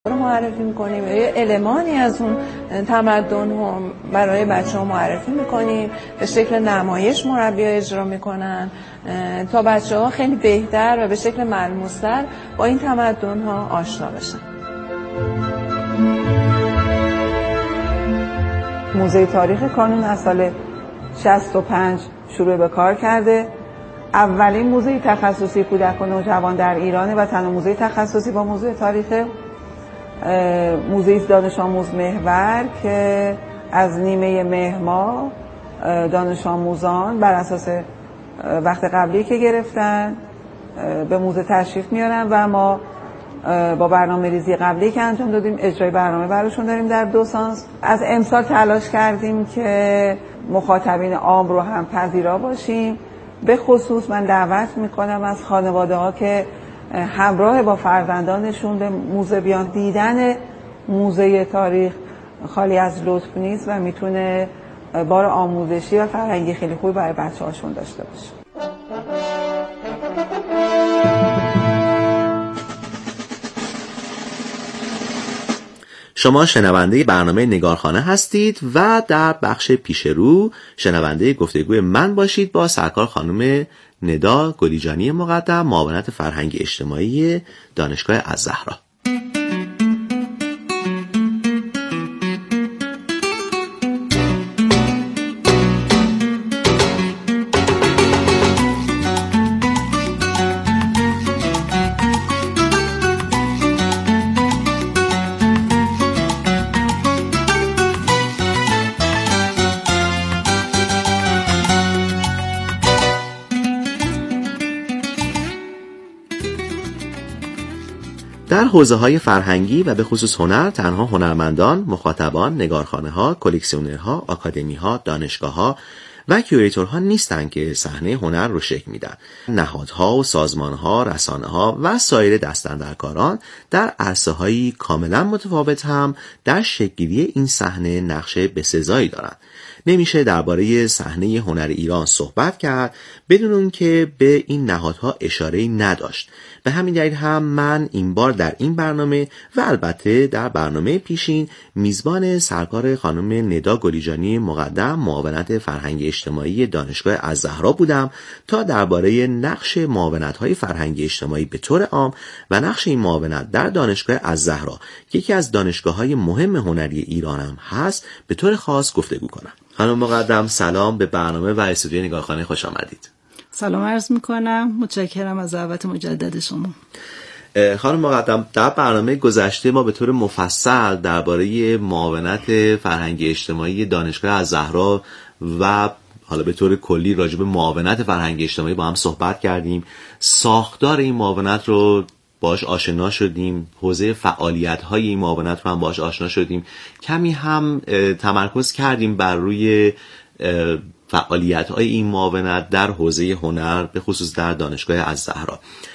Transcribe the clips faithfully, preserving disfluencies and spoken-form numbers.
رو معرفی میکنیم، یه المانی از اون تمدن هم برای بچه ها معرفی میکنیم، به شکل نمایش مربی ها اجرا میکنن تا بچه ها خیلی بهتر و به شکل ملموس‌تر با این تمدن ها آشنا بشن. موزه تاریخ کانون از سال شصت و پنج شروع به کار کرده. اولین موزه تخصصی کودک و نوجوان در ایرانه و تنها موزه تخصصی با موضوع تاریخ. موزه دانش آموز محور که از نیمه مهر ماه دانش آموزان بر اساس وقت قبلی که گرفتن به موزه تشریف میارن و ما با برنامه ریزی قبلی که انجام دادیم اجرای برنامه براشون داریم در دو سانس. از امسال تلاش کردیم که مخاطبین عام رو هم پذیرا باشیم. به خصوص من دعوت میکنم از خانواده ها که همراه با فرزندانشون به موزه بیان. دیدن موزه تاریخ خالی از لطف نیست و میتونه بار آموزشی و فرهنگی خیلی خوبی برای بچه هاشون داشته باشه. شما شنونده برنامه نگارخانه هستید و در بخش پیش رو شنونده گفتگوی من باشید با سرکار خانم ندا گلیجانی مقدم، معاونت فرهنگی اجتماعی دانشگاه الزهرا. در حوزه‌های فرهنگی و به خصوص هنر تنها هنرمندان، مخاطبان، نگارخانه‌ها، کلکسیونرها، آکادمی‌ها، دانشگاه‌ها و کیوریتورها نیستند که صحنه هنر رو شکل میدن. نهادها و سازمان‌ها، رسانه‌ها و سایر دستاندرکاران در عرصه‌های کاملا متفاوت هم در شکل‌گیری این صحنه نقش بسزایی دارند. نمیشه درباره صحنه هنر ایران صحبت کرد بدون اون که به این نهادها اشاره‌ای نداشت. به همین دلیل هم من این بار در این برنامه و البته در برنامه پیشین میزبان سرکار خانم ندا گلیجانی مقدم، معاونت فرهنگی اجتماعی دانشگاه الزهرا بودم تا درباره نقش معاونت‌های فرهنگی اجتماعی به طور عام و نقش این معاونت در دانشگاه الزهرا که یکی از دانشگاه‌های مهم هنری ایران هم هست به طور خاص گفتگو کنم. خانم مقدم سلام، به برنامه و استودیوی نگارخانه خوش آمدید. سلام عرض میکنم، متشکرم از دعوت مجدد شما. خانم مقدم، در برنامه گذشته ما به طور مفصل درباره معاونت فرهنگی اجتماعی دانشگاه الزهرا و حالا به طور کلی راجع به معاونت فرهنگی اجتماعی با هم صحبت کردیم. ساختار این معاونت رو باش آشنا شدیم، حوزه فعالیت‌های این معاونت رو هم باش آشنا شدیم. کمی هم تمرکز کردیم بر روی فعالیت‌های این معاونت در حوزه هنر به خصوص در دانشگاه الزهرا.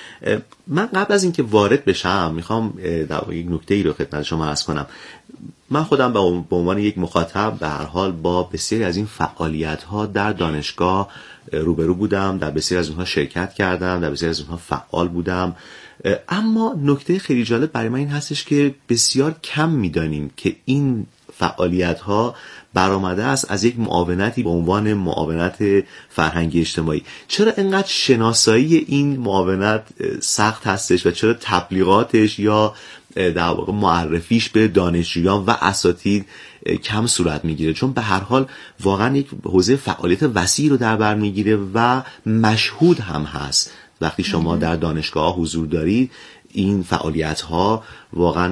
من قبل از اینکه وارد بشم میخوام در واقع یک نکته‌ای رو خدمت شما عرض کنم. من خودم به عنوان یک مخاطب به هر حال با بسیاری از این فعالیت‌ها در دانشگاه روبرو بودم، در بسیاری از اونها شرکت کردم، در بسیاری از اونها فعال بودم. اما نکته خیلی جالب برای من این هستش که بسیار کم می‌دانیم که این فعالیت‌ها برآمده است از یک معاونتی به عنوان معاونت فرهنگی اجتماعی. چرا اینقدر شناسایی این معاونت سخت هستش و چرا تبلیغاتش یا در واقع معرفیش به دانشجویان و اساتید کم صورت میگیره؟ چون به هر حال واقعا یک حوزه فعالیت وسیع رو در بر میگیره و مشهود هم هست. وقتی شما در دانشگاه حضور دارید این فعالیت ها واقعا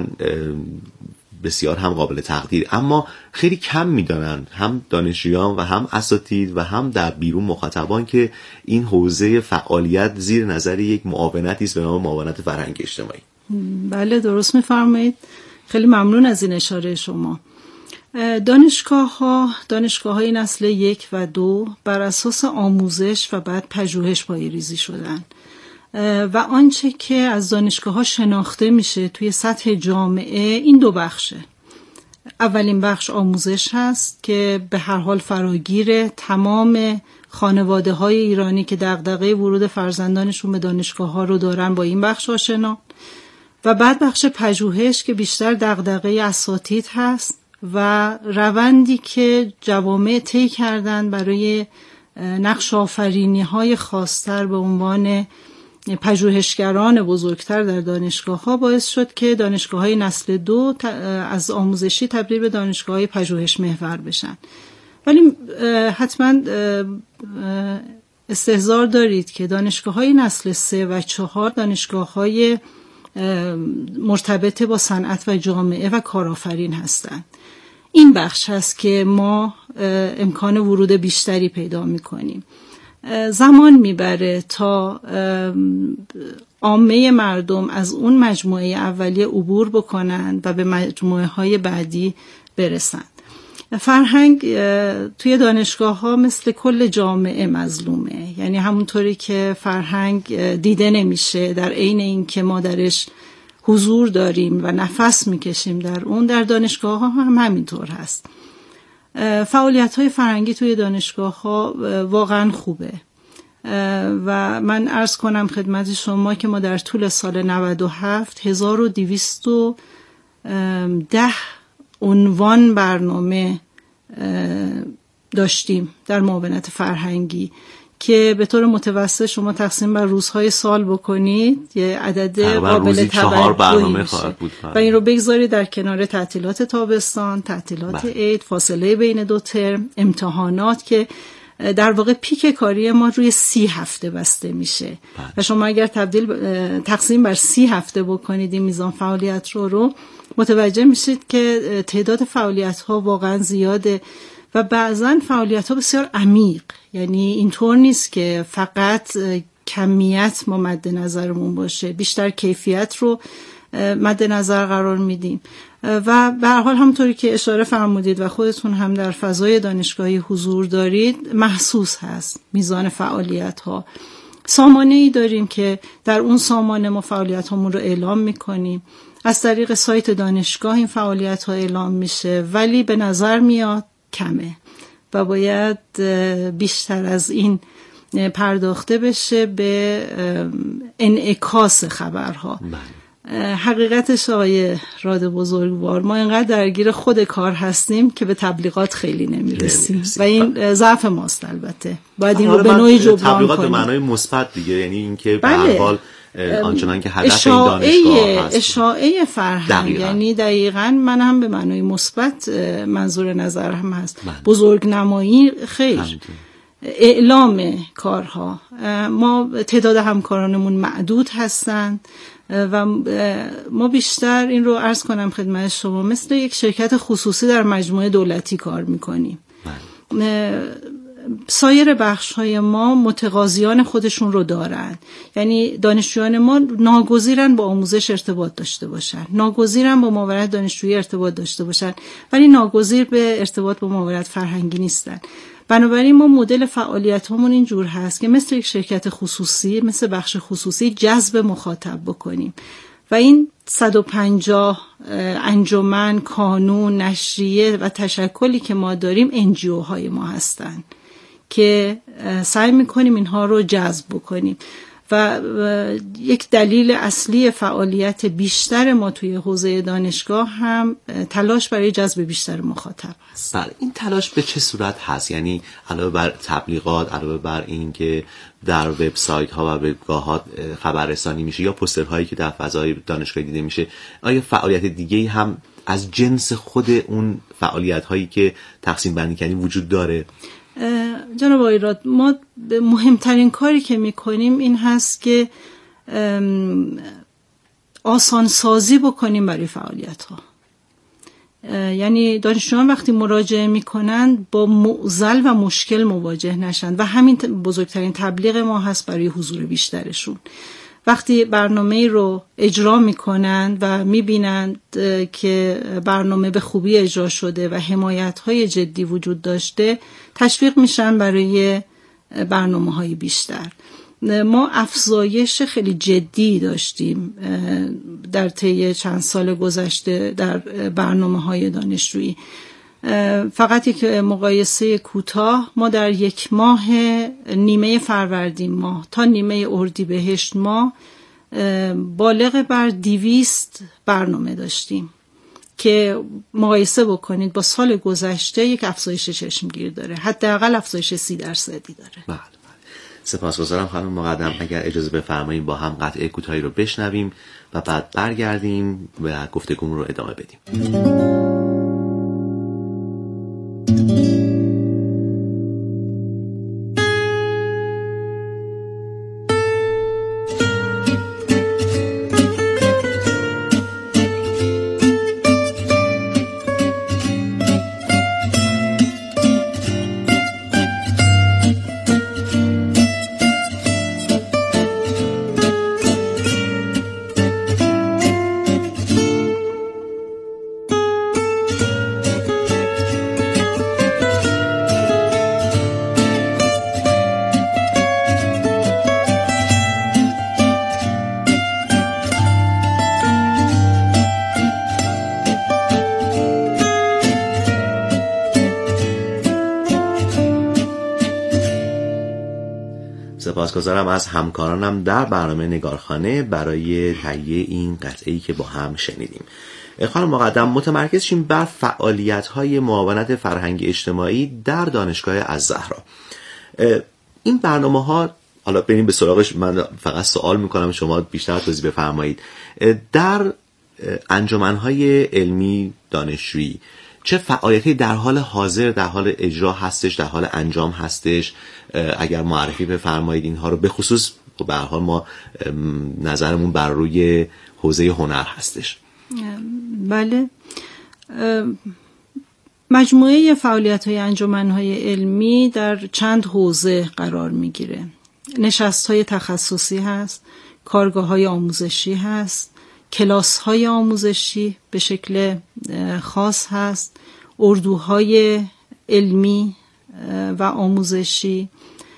بسیار هم قابل تقدیر، اما خیلی کم میدانند هم دانشجویان و هم اساتید و هم در بیرون مخاطبان که این حوزه فعالیت زیر نظر یک معاونتی است به نام معاونت فرهنگی اجتماعی. بله درست میفرمایید، خیلی ممنون از این اشاره شما. دانشگاه ها دانشگاه های نسل یک و دو بر اساس آموزش و بعد پژوهش پایه‌ریزی شدن و آنچه که از دانشگاه ها شناخته میشه توی سطح جامعه این دو بخشه. اولین بخش آموزش هست که به هر حال فراگیر تمام خانواده های ایرانی که دغدغه ورود فرزندانشون به دانشگاه ها رو دارن با این بخش آشنا، و بعد بخش پژوهش که بیشتر دغدغه اساتید هست و روندی که جوامع طی کردن برای نقش آفرینی های خاص‌تر به عنوان پژوهشگران بزرگتر در دانشگاه ها باعث شد که دانشگاه های نسل دو از آموزشی تبدیل به دانشگاه های پژوهش محور بشن. ولی حتما استحضار دارید که دانشگاه های نسل سه و چهار دانشگاه های مرتبط با صنعت و جامعه و کارآفرین هستند. این بخش هست که ما امکان ورود بیشتری پیدا می‌کنیم. زمان میبره تا عامه مردم از اون مجموعه اولیه عبور بکنن و به مجموعه های بعدی برسن. فرهنگ توی دانشگاه ها مثل کل جامعه مظلومه، یعنی همونطوری که فرهنگ دیده نمیشه در عین این که ما درش حضور داریم و نفس میکشیم در اون، در دانشگاه ها هم همینطور هست. فعالیت های فرهنگی توی دانشگاه ها واقعا خوبه و من عرض کنم خدمت شما که ما در طول سال نود و هفت هزار و دویست و ده عنوان برنامه داشتیم در معاونت فرهنگی که به طور متوسط شما تقسیم بر روزهای سال بکنید یه عدد قابل توجهی میشه و این رو بگذارید در کنار تعطیلات تابستان، تعطیلات عید، فاصله بین دو ترم، امتحانات که در واقع پیک کاری ما روی سی هفته بسته میشه بله. و شما اگر تبدیل تقسیم بر سی هفته بکنید این میزان فعالیت رو رو متوجه میشید که تعداد فعالیت ها واقعا زیاده و بعضا فعالیت ها بسیار عمیق، یعنی اینطور نیست که فقط کمیت ما مد نظرمون باشه، بیشتر کیفیت رو مد نظر قرار میدیم و به هر حال همونطوری که اشاره فرمودید و خودتون هم در فضای دانشگاهی حضور دارید محسوس هست میزان فعالیت ها. سامانه ای داریم که در اون سامانه ما فعالیت هامون رو اعلام میکنیم، از طریق سایت دانشگاه این فعالیت ها اعلام میشه ولی به نظر میاد کمه و باید بیشتر از این پرداخته بشه به انعکاس خبرها. حقیقتش آقای راد بزرگوار ما اینقدر درگیر خود کار هستیم که به تبلیغات خیلی نمیرسیم و این ضعف ماست. البته باید این رو به نوعی جبران کنیم. تبلیغات به معنای مثبت دیگه، یعنی اینکه به هر حال آنچنان که هدف این دانشگاه هست اشاعه فرهنگ، یعنی دقیقاً من هم به معنای مثبت منظور نظر هم هست. بزرگ نمایی خیر، اعلام کارها. ما تعداد همکارانمون معدود هستند و ما بیشتر این رو عرض کنم خدمت شما مثل یک شرکت خصوصی در مجموعه دولتی کار میکنیم. سایر بخش‌های ما متقاضیان خودشون رو دارن، یعنی دانشجویان ما ناگزیرن با آموزش ارتباط داشته باشن، ناگزیرن با معاونت دانشجویی ارتباط داشته باشن ولی ناگزیر به ارتباط با معاونت فرهنگی نیستن. بنابراین ما مدل فعالیت همون این جور هست که مثل یک شرکت خصوصی، مثل بخش خصوصی جذب مخاطب بکنیم و این صد و پنجاه انجمن، کانون، نشریه و تشکلی که ما داریم انجیو های ما هستن که سعی میکنیم اینها رو جذب بکنیم و یک دلیل اصلی فعالیت بیشتر ما توی حوزه دانشگاه هم تلاش برای جذب بیشتر مخاطب هست. بله، این تلاش به چه صورت هست؟ یعنی علاوه بر تبلیغات، علاوه بر این که در وبسایت ها و وبگاهات خبررسانی میشه یا پوسترهایی که در فضای دانشگاهی دیده میشه، آیا فعالیت دیگه‌ای هم از جنس خود اون فعالیت هایی که تقسیم بندی کردیم وجود داره؟ جناب آقای راد، ما مهمترین کاری که میکنیم این هست که آسان سازی بکنیم برای فعالیت ها. یعنی دانشجویان وقتی مراجعه میکنن با معضل و مشکل مواجه نشن و همین بزرگترین تبلیغ ما هست برای حضور بیشترشون. وقتی برنامه رو اجرا میکنن و میبینند که برنامه به خوبی اجرا شده و حمایت‌های جدی وجود داشته، تشویق میشن برای برنامه‌های بیشتر. ما افزایش خیلی جدی داشتیم در طی چند سال گذشته در برنامه‌های دانشجویی. فقط یک مقایسه کوتاه، ما در یک ماه نیمه فروردین ماه تا نیمه اردیبهشت ماه بالغ بر دویست برنامه داشتیم که مقایسه بکنید با سال گذشته یک افزایش چشمگیر داره، حداقل افزایش سی درصدی داره. بله. سپاسگزارم خانم مقدم. اگر اجازه بفرمایید با هم قطعه کوتاهی رو بشنویم و بعد برگردیم و گفتگومون رو ادامه بدیم. سپاسگزارم از همکارانم در برنامه نگارخانه برای تهیه این قطعه‌ای که با هم شنیدیم. خانم مقدم، متمرکز شیم بر فعالیت‌های معاونت فرهنگی اجتماعی در دانشگاه الزهرا. این برنامه‌ها، حالا بریم به سراغش، من فقط سوال می‌کنم شما بیشتر توضیح بفرمایید. در انجمن‌های علمی دانشجویی چه فعالیتی در حال حاضر در حال اجرا هستش، در حال انجام هستش؟ اگر معرفی بفرمایید اینها رو. به خصوص به هر حال ما نظرمون بر روی حوزه هنر هستش. بله، مجموعه فعالیت‌های انجمن‌های علمی در چند حوزه قرار می‌گیره. نشست‌های تخصصی هست، کارگاه‌های آموزشی هست، کلاس‌های آموزشی به شکل خاص هست، اردوهای علمی و آموزشی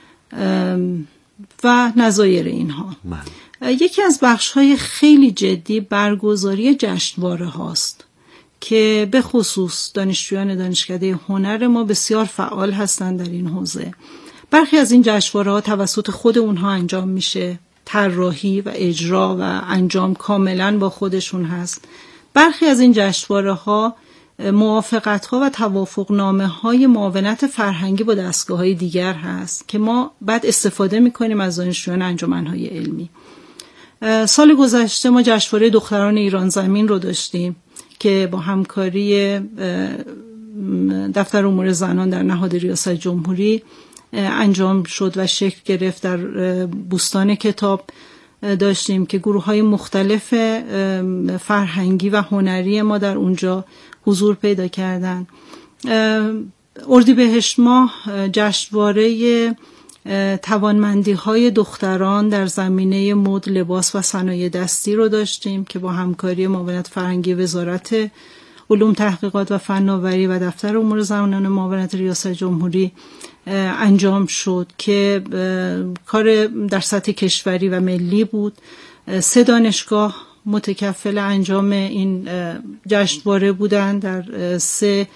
و نظایر اینها. من. یکی از بخش‌های خیلی جدی برگزاری جشنواره هاست که به خصوص دانشجویان دانشکده هنر ما بسیار فعال هستند در این حوزه. برخی از این جشنواره ها توسط خود اونها انجام میشه، طراحی و اجرا و انجام کاملا با خودشون هست. برخی از این جشنواره ها موافقت ها و توافق نامه های معاونت فرهنگی با دستگاه های دیگر هست که ما بعد استفاده میکنیم از دانشجویان انجمن های علمی. سال گذشته ما جشنواره دختران ایران زمین رو داشتیم که با همکاری دفتر امور زنان در نهاد ریاست جمهوری انجام شد و شکل گرفت. در بوستان کتاب داشتیم که گروه های مختلف فرهنگی و هنری ما در اونجا حضور پیدا کردن. اردیبهشت ماه جشنواره توانمندی های دختران در زمینه مد، لباس و صنایع دستی رو داشتیم که با همکاری معاونت فرهنگی وزارت علوم تحقیقات و فناوری و دفتر امور زنان معاونت ریاست جمهوری انجام شد که کار در سطح کشوری و ملی بود. سه دانشگاه متکفل انجام این جشنواره بودند در سه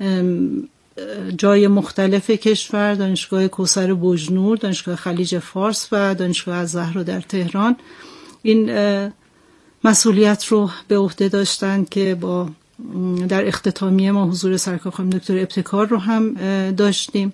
جای مختلف کشور: دانشگاه کوثر بجنور، دانشگاه خلیج فارس و دانشگاه الزهرا در تهران. این مسئولیت رو به عهده داشتند که با در اختتامیه ما حضور سرکار خانم دکتر ابتکار رو هم داشتیم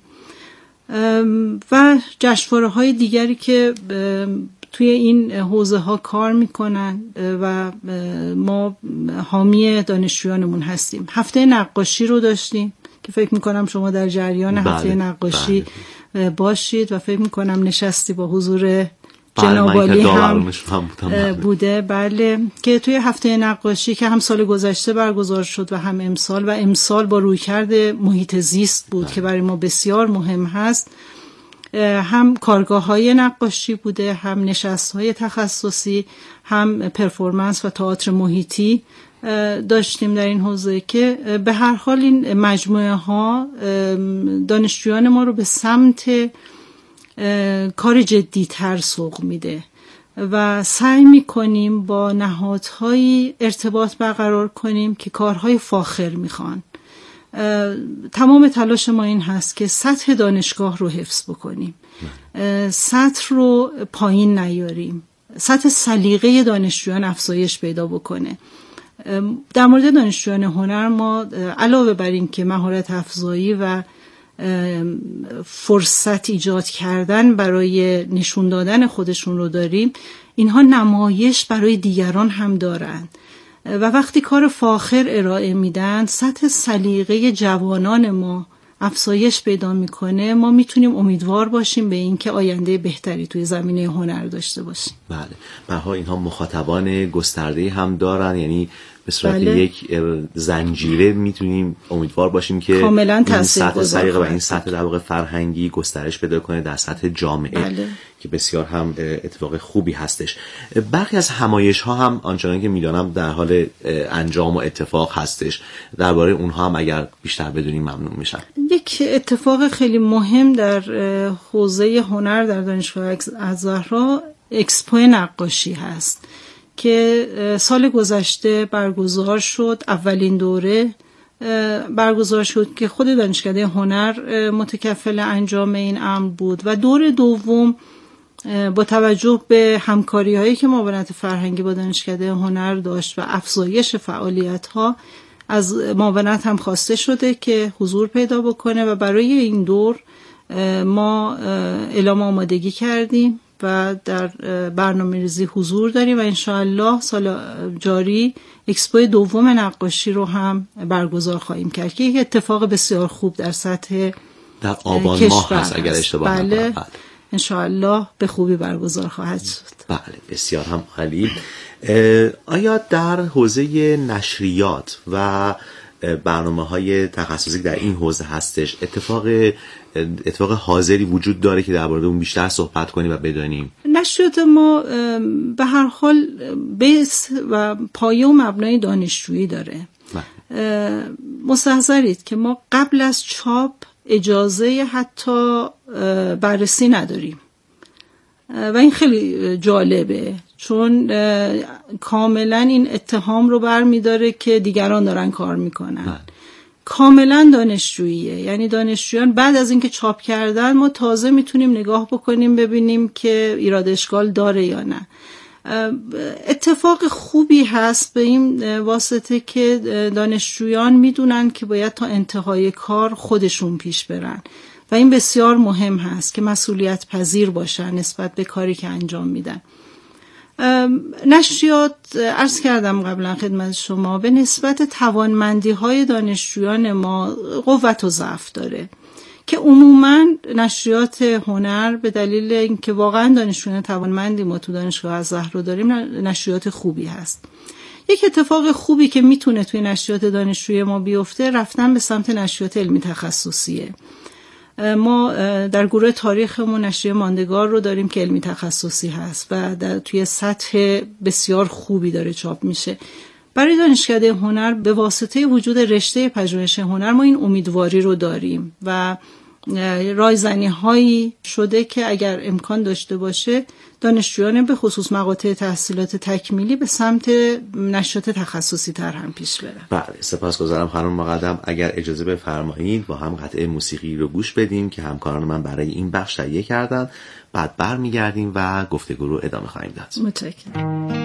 و جشنواره های دیگری که توی این حوزه ها کار میکنن و ما حامی دانشجویانمون هستیم. هفته نقاشی رو داشتیم که فکر میکنم شما در جریان هفته بله، نقاشی بله. باشید و فکر میکنم نشستی با حضور جناب عالی هم, هم بوده. بله، که توی هفته نقاشی که هم سال گذشته برگزار شد و هم امسال و امسال با رویکرد محیط زیست بود بله. که برای ما بسیار مهم هست. هم کارگاه های نقاشی بوده، هم نشست های تخصصی، هم پرفورمنس و تئاتر محیطی داشتیم در این حوزه که به هر حال این مجموعه ها دانشجویان ما رو به سمت کار جدی‌تر سوق میده و سعی میکنیم با نهادهای ارتباط برقرار کنیم که کارهای فاخر میخوان. تمام تلاش ما این هست که سطح دانشگاه رو حفظ بکنیم، سطح رو پایین نیاریم سطح سلیقه دانشجویان افزایش پیدا بکنه. در مورد دانشجویان هنر ما علاوه بر این که مهارت افزایی و فرصت ایجاد کردن برای نشون دادن خودشون رو داریم، اینها نمایش برای دیگران هم دارند و وقتی کار فاخر ارائه میدن سطح سلیقه جوانان ما افزایش پیدا میکنه. ما میتونیم امیدوار باشیم به این که آینده بهتری توی زمینه هنر داشته باشیم. بله، برها اینها مخاطبان گسترده هم دارن، یعنی به صورت بله. یک زنجیره میتونیم امیدوار باشیم که کاملا این سطح سلیقه و خواهد این سطح در واقع فرهنگی گسترش پیدا کنه در سطح جامعه. بله. که بسیار هم اتفاق خوبی هستش. برخی از همایش ها هم آنچنان که میدانم در حال انجام و اتفاق هستش، درباره اونها هم اگر بیشتر بدونیم ممنون میشم. یک اتفاق خیلی مهم در حوزه هنر در دانشگاه الزهرا اکسپو نقاشی هست که سال گذشته برگزار شد. اولین دوره برگزار شد که خود دانشکده هنر متکفل انجام این امر بود و دور دوم با توجه به همکاری هایی که معاونت فرهنگی با دانشکده هنر داشت و افزایش فعالیت ها از معاونت هم خواسته شده که حضور پیدا بکنه و برای این دور ما اعلام آمادگی کردیم و در برنامه‌ریزی حضور داریم و انشاءالله سال جاری اکسپو دوم نقاشی رو هم برگزار خواهیم کرد که یک اتفاق بسیار خوب در سطح در آبان ماه هست اگر اشتباه نکنم. بله، انشاءالله به خوبی برگزار خواهد شد. بله، بسیار هم عالی. آیا در حوزه نشریات و برنامه‌های تخصصی در این حوزه هستش اتفاق اتفاق حاضری وجود داره که درباره اون بیشتر صحبت کنیم و بدانیم؟ نشریات ما به هر حال بیس و پایه و مبنای دانشجویی داره. مستحضرید که ما قبل از چاپ اجازه حتی بررسی نداریم و این خیلی جالبه، چون کاملا این اتهام رو برمی‌داره که دیگران دارن کار میکنن. من. کاملا دانشجوییه، یعنی دانشجویان بعد از اینکه چاپ کردن ما تازه میتونیم نگاه بکنیم ببینیم که ایراد اشکال داره یا نه. اتفاق خوبی هست به این واسطه که دانشجویان میدونن که باید تا انتهای کار خودشون پیش برن و این بسیار مهم هست که مسئولیت پذیر باشن نسبت به کاری که انجام میدن. نشریات عرض کردم قبلا خدمت شما به نسبت توانمندی های دانشجویان ما قوت و ضعف داره که عموما نشریات هنر به دلیل اینکه واقعا دانشجویان توانمندی ما تو دانشگاه الزهرا داریم نشریات خوبی هست. یک اتفاق خوبی که میتونه توی نشریات دانشجوی ما بیفته رفتن به سمت نشریات علمی تخصصیه. ما در گروه تاریخمون نشریه ماندگار رو داریم که علمی تخصصی هست و در توی سطح بسیار خوبی داره چاپ میشه. برای دانشکده هنر به واسطه وجود رشته پژوهش هنر ما این امیدواری رو داریم و رایزنی هایی شده که اگر امکان داشته باشه دانشجویان به خصوص مقاطع تحصیلات تکمیلی به سمت نشریات تخصصی تر هم پیش برن. بله، سپاسگزارم خانم مقدم. اگر اجازه بفرمایید با هم قطعه موسیقی رو گوش بدیم که همکاران من برای این بخش تهیه کردن، بعد برمیگردیم و گفتگو رو ادامه خواهیم داد. متشکرم.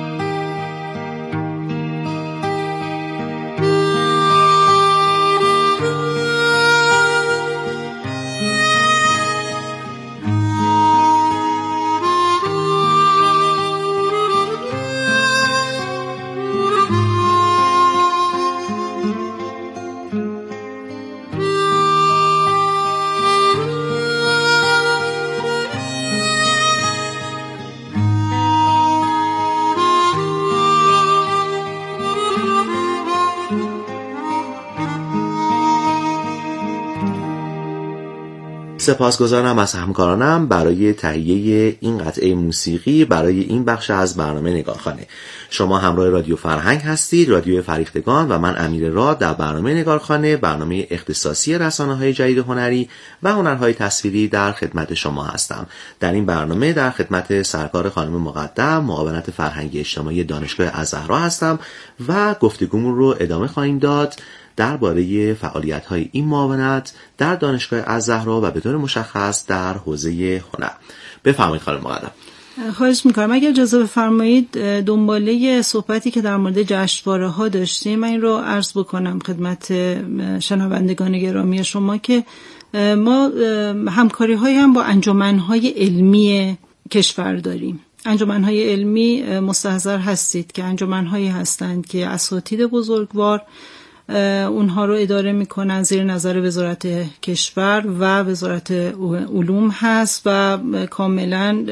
سپاسگزارم از همکارانم برای تهیه این قطعه موسیقی برای این بخش از برنامه نگارخانه. شما همراه رادیو فرهنگ هستید، رادیو فریختگان، و من امیر راد در برنامه نگارخانه، برنامه اختصاصی رسانه‌های جدید هنری و هنرهای تصویری در خدمت شما هستم. در این برنامه در خدمت سرکار خانم مقدم، معاونت فرهنگی اجتماعی دانشگاه الزهرا هستم و گفتگومون رو ادامه خواهیم داد درباره فعالیت‌های این معاونت در دانشگاه الزهرا و به طور مشخص در حوزه هنر. بفرمایید خانم مقدم. خواهش میکنم. اگر اجازه بفرمایید دنباله صحبتی که در مورد جشنواره ها داشتیم من این رو عرض بکنم خدمت شنوندگان گرامی شما که ما همکاری های هم با انجمن‌های علمی کشور داریم. انجمن‌های علمی مستحضر هستید که انجمن‌هایی هستند که اساتید بزرگوار اونها رو اداره میکنن، زیر نظر وزارت کشور و وزارت علوم هست و کاملا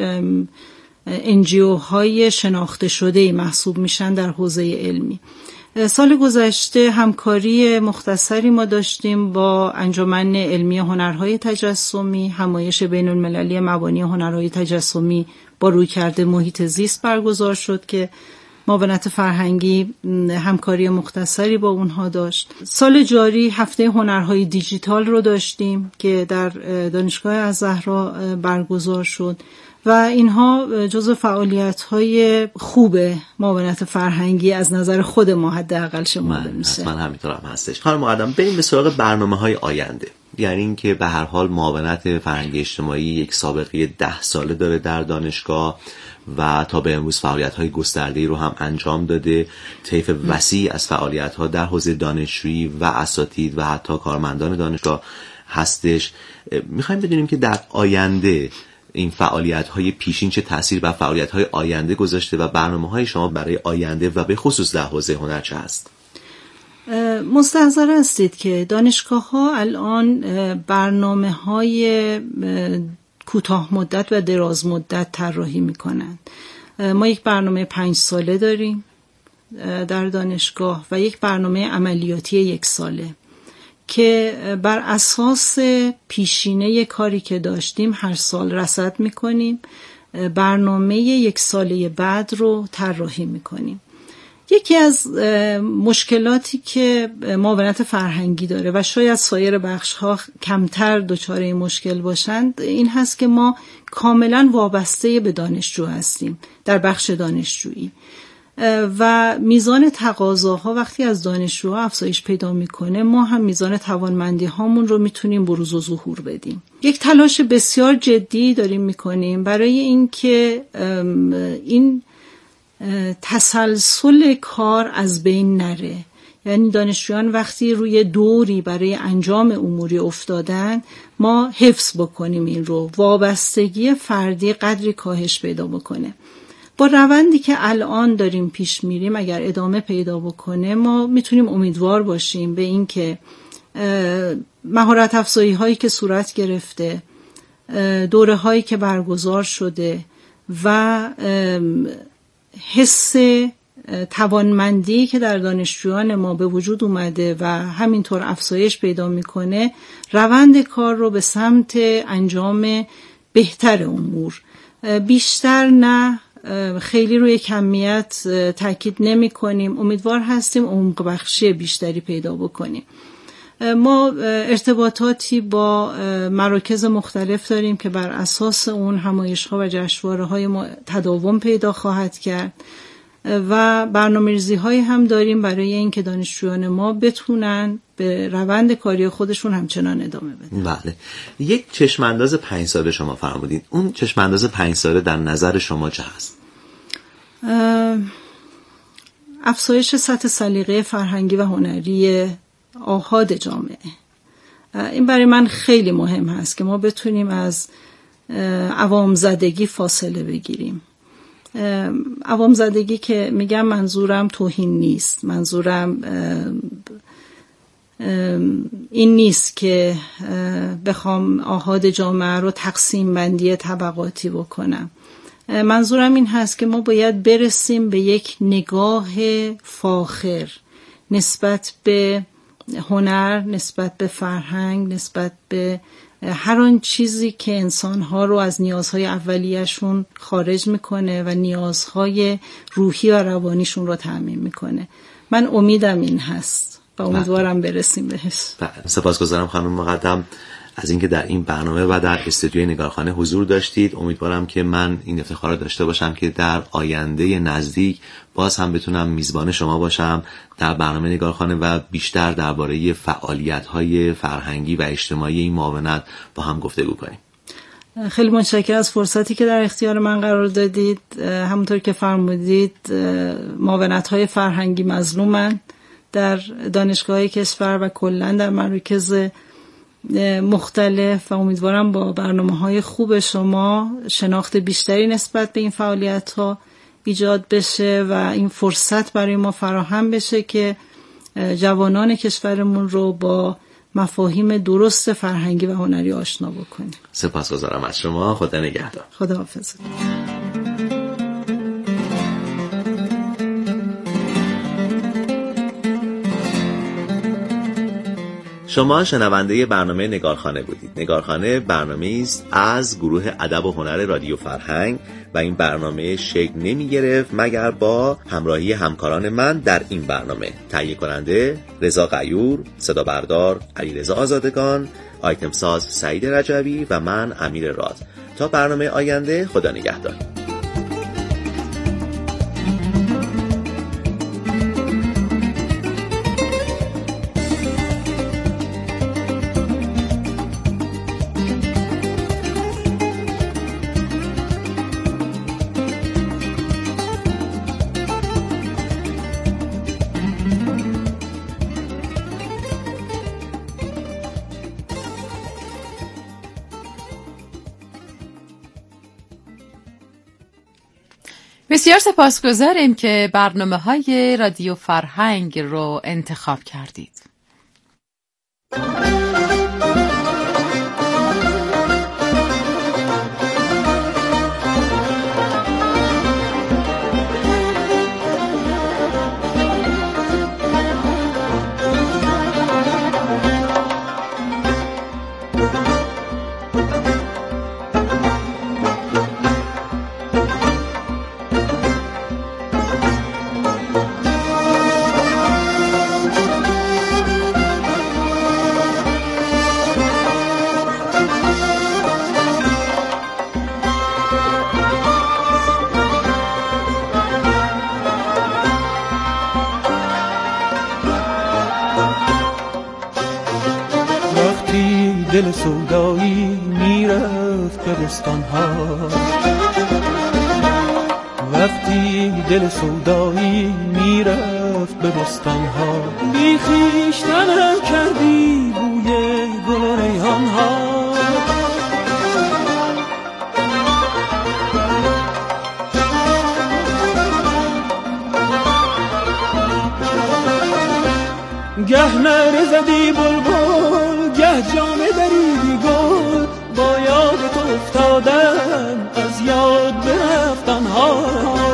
ان جی او های شناخته شده محسوب میشن در حوزه علمی. سال گذشته همکاری مختصری ما داشتیم با انجمن علمی هنرهای تجسمی، همایش بین المللی مبانی هنرهای تجسمی با رویکرد محیط زیست برگزار شد که معاونت فرهنگی همکاری مختصری با اونها داشت. سال جاری هفته هنرهای دیجیتال رو داشتیم که در دانشگاه الزهرا برگزار شد و اینها جزو فعالیت‌های خوب معاونت فرهنگی از نظر خود ما حداقل شمرده میشه. من همینطورم هم هستش. خانم مقدم بریم به سراغ برنامه‌های آینده. یعنی اینکه به هر حال معاونت فرهنگی اجتماعی یک سابقه ده ساله داره در دانشگاه و تا به امروز فعالیت‌های گسترده‌ای رو هم انجام داده. طیف وسیع از فعالیت‌ها در حوزه دانشجویی و اساتید و حتی کارمندان دانشگاه هستش. می‌خوایم بدونیم که در آینده این فعالیت‌های پیشین چه تأثیر بر فعالیت‌های آینده گذاشته و برنامه‌های شما برای آینده و به خصوص در حوزه هنر چه هست؟ مستحضر هستید که دانشگاه‌ها الان برنامه‌های کوتاه مدت و دراز مدت طراحی می‌کنند. ما یک برنامه پنج ساله داریم در دانشگاه و یک برنامه عملیاتی یک ساله که بر اساس پیشینه کاری که داشتیم هر سال رصد می‌کنیم، برنامه یک ساله بعد رو طراحی می‌کنیم. یکی از مشکلاتی که معاونت فرهنگی داره و شاید سایر بخش‌ها کمتر دچار این مشکل باشند این هست که ما کاملا وابسته به دانشجو هستیم در بخش دانشجویی و میزان تقاضاها وقتی از دانشجوها افزایش پیدا میکنه ما هم میزان توانمندی هامون رو میتونیم بروز و ظهور بدیم. یک تلاش بسیار جدی داریم میکنیم برای اینکه این تسلسل کار از بین نره. یعنی دانشجویان وقتی روی دوری برای انجام اموری افتادن ما حفظ بکنیم این رو، وابستگی فردی قدری کاهش پیدا بکنه. با روندی که الان داریم پیش میریم اگر ادامه پیدا بکنه ما میتونیم امیدوار باشیم به این که مهارت افزایی هایی که صورت گرفته، دوره هایی که برگزار شده و حس توانمندی که در دانشجویان ما به وجود اومده و همینطور افزایش پیدا میکنه روند کار رو به سمت انجام بهتر امور، بیشتر نه خیلی روی کمیت تاکید نمی کنیم. امیدوار هستیم عمق بخشی بیشتری پیدا بکنیم. ما ارتباطاتی با مراکز مختلف داریم که بر اساس اون همایش‌ها و جشنواره‌های ما تداوم پیدا خواهد کرد و برنامه‌ریزی‌هایی هم داریم برای اینکه دانشجویان ما بتونن به روند کاری خودشون همچنان ادامه بدن. بله. یک چشمانداز پنج ساله شما فرمودین. اون چشمانداز پنج ساله در نظر شما چه هست؟ افزایش سطح سلیقه فرهنگی و هنری آحاد جامعه. این برای من خیلی مهم هست که ما بتونیم از عوام زدگی فاصله بگیریم. عوام زدگی که میگم منظورم توهین نیست، منظورم این نیست که بخوام آحاد جامعه رو تقسیم بندی طبقاتی بکنم. منظورم این هست که ما باید برسیم به یک نگاه فاخر نسبت به هنر، نسبت به فرهنگ، نسبت به هر آن چیزی که انسانها رو از نیازهای اولیه‌شون خارج میکنه و نیازهای روحی و روانیشون رو تامین میکنه. من امیدم این هست و امیدوارم برسیم بهش. سپاسگزارم خانم مقدم از اینکه در این برنامه و در استودیوی نگارخانه حضور داشتید. امیدوارم که من این افتخار رو داشته باشم که در آینده نزدیک باز هم بتونم میزبان شما باشم در برنامه نگارخانه و بیشتر درباره فعالیت‌های فرهنگی و اجتماعی این معاونت با هم گفتگو کنیم. خیلی متشکرم از فرصتی که در اختیار من قرار دادید. همونطور که فرمودید معاونت‌های فرهنگی مظلومن در دانشگاه‌های کشور و کلاً در مراکز مختلف و امیدوارم با برنامه‌های خوب شما شناخت بیشتری نسبت به این فعالیت‌ها ایجاد بشه و این فرصت برای ما فراهم بشه که جوانان کشورمون رو با مفاهیم درست فرهنگی و هنری آشنا بکنیم. سپاسگزارم از شما. خدا نگهدار. خدا حافظ. شما شنونده برنامه نگارخانه بودید. نگارخانه برنامه است از گروه ادب و هنر رادیو فرهنگ و این برنامه شکل نمی گرفت مگر با همراهی همکاران من در این برنامه. تهیه کننده رضا غیور، صدا بردار علیرضا آزادگان، آیتم ساز سعید رجبی و من امیر راد. تا برنامه آینده، خدا نگهدار. بسیار سپاسگزاریم که برنامه‌های رادیو فرهنگ رو انتخاب کردید. دل سودایی میرفت به بستان‌ها، وقتی دل سودایی میرفت به بستان‌ها، بی خویشتنم کردی بوی گل و ریحان‌ها. گه نره زدی بلبل، گه جامه دریدی گل، با یاد تو افتادم از یاد برفتن ها.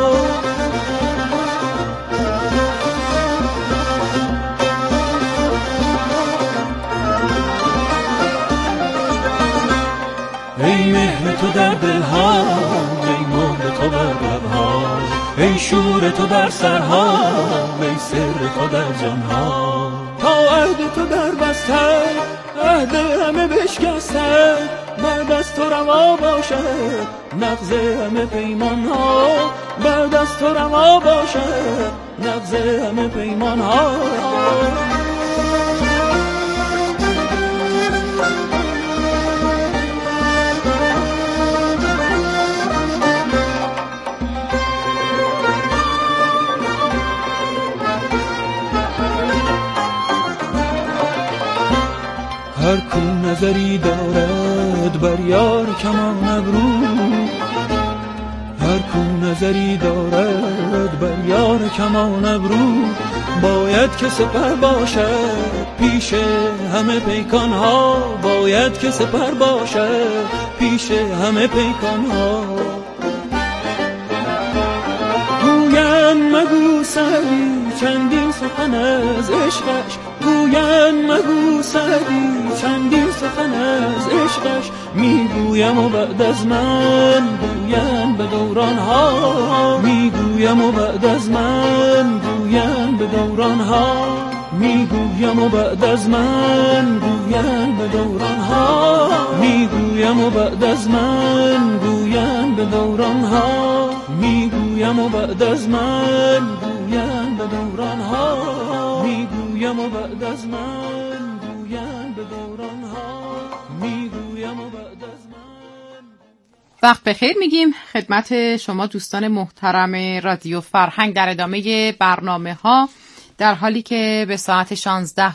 ای مهر تو در دلها، ای مهر تو بر لبها، ای شور تو در سرها، ای سر تو در جانها. تا عهد تو در بسته، عهد همه بشکسته، بعد از تو روا باشد نقض همه پیمان ها، بعد از تو روا باشد نقض همه پیمان ها. هر کو نظری دارد بر یار کمان ابرو، هر کو نظری دارد بر یار کمان ابرو، باید که سپر باشد پیش همه پیکان ها، باید که سپر باشد پیش همه پیکان ها. گویند مگو سعدی چندین سخن از عشقش، گویند مگو سعدی چندین سخن از عشقش، میگویم و بعد از من گویند به دوران ها، میگویم و بعد از من گویند به دوران ها، میگویم و بعد از من گویند به دوران ها، میگویم و بعد از من گویند به دوران ها، میگویم و بعد از من گویند به دوران ها، میگویم و بعد از من گویند به دوران ها، میگویم و بعد از من وقت بخیر میگیم خدمت شما دوستان محترم رادیو فرهنگ در ادامه برنامه ها، در حالی که به ساعت شانزده